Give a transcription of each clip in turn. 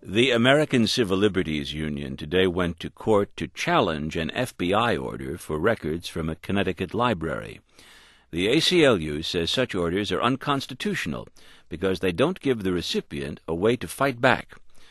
The American Civil Liberties Union today went to court to challenge an FBI order for records from a Connecticut library. The ACLU says such orders are unconstitutional because they don't give the recipient a way to fight back.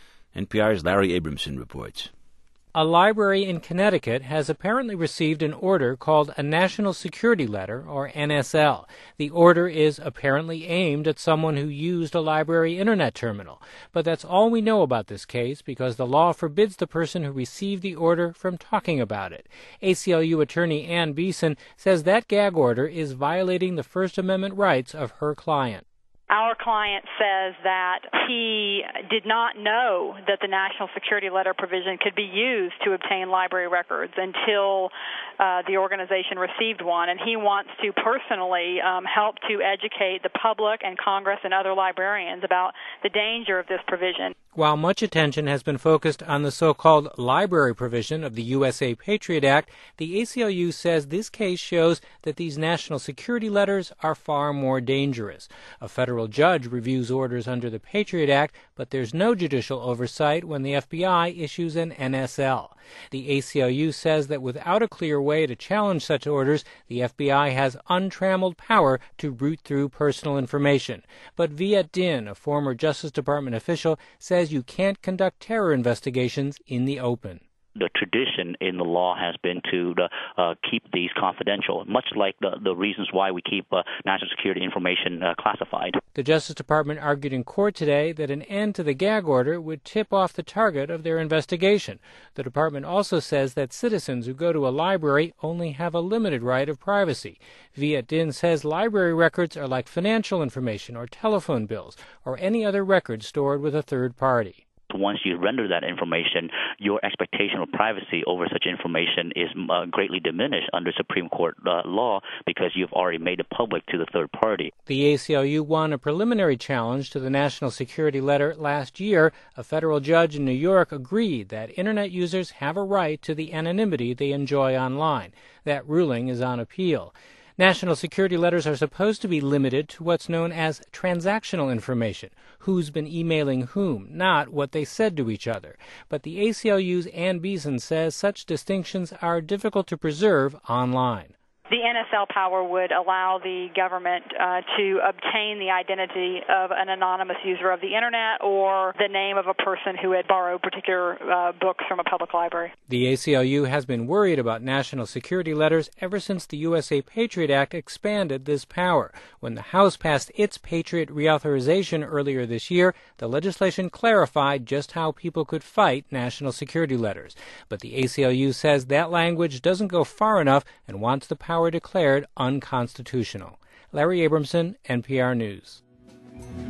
NPR's Larry Abramson reports. A library in Connecticut has apparently received an order called a National Security Letter, or NSL. The order is apparently aimed at someone who used a library internet terminal. But that's all we know about this case because the law forbids the person who received the order from talking about it. ACLU attorney Ann Beeson says that gag order is violating the First Amendment rights of her client. Our client says that he did not know that the National Security Letter provision could be used to obtain library records until the organization received one, and he wants to personally help to educate the public and Congress and other librarians about the danger of this provision. While much attention has been focused on the so-called library provision of the USA Patriot Act, the ACLU says this case shows that these national security letters are far more dangerous. A federal judge reviews orders under the Patriot Act, but there's no judicial oversight when the FBI issues an NSL. The ACLU says that without a clear way to challenge such orders, the FBI has untrammeled power to root through personal information. But Viet Din, a former Justice Department official, says you can't conduct terror investigations in the open. The tradition in the law has been to keep these confidential, much like the reasons why we keep national security information classified. The Justice Department argued in court today that an end to the gag order would tip off the target of their investigation. The department also says that citizens who go to a library only have a limited right of privacy. Viet Din says library records are like financial information or telephone bills or any other record stored with a third party. Once you render that information, your expectation of privacy over such information is greatly diminished under Supreme Court law because you've already made it public to the third party. The ACLU won a preliminary challenge to the National Security Letter last year. A federal judge in New York agreed that Internet users have a right to the anonymity they enjoy online. That ruling is on appeal. National security letters are supposed to be limited to what's known as transactional information, who's been emailing whom, not what they said to each other. But the ACLU's Ann Beeson says such distinctions are difficult to preserve online. The NSL power would allow the government to obtain the identity of an anonymous user of the Internet or the name of a person who had borrowed particular books from a public library. The ACLU has been worried about national security letters ever since the USA Patriot Act expanded this power. When the House passed its Patriot reauthorization earlier this year, the legislation clarified just how people could fight national security letters. But the ACLU says that language doesn't go far enough and wants the power declared unconstitutional. Larry Abramson, NPR News.